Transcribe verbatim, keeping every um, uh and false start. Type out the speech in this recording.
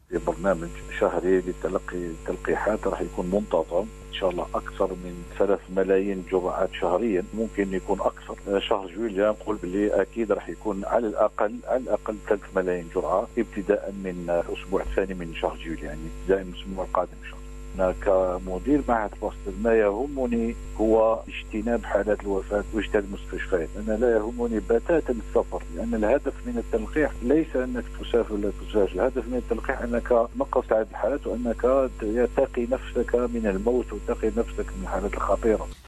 برنامج شهري لتلقي تلقيحات راح يكون منتظم إن شاء الله أكثر من ثلاث ملايين جرعات شهريا، ممكن يكون أكثر. شهر جويليا نقول باللي أكيد راح يكون على الأقل على الأقل ثلاث ملايين جرعة ابتداء من الأسبوع الثاني من شهر جويليا، يعني ابتداء من الأسبوع القادم إن شاء الله. أنا كمدير معهد باستر ما يهمني هو اجتناب حالات الوفاة واجتناب المستشفيات. أنا لا يهمني بتاتا السفر، لأن الهدف من التلقيح ليس أنك تسافر ولا تسافر، الهدف من التلقيح أنك تنقص عدد الحالات وأنك تقي نفسك من الموت وتقي نفسك من الحالات الخطيرة.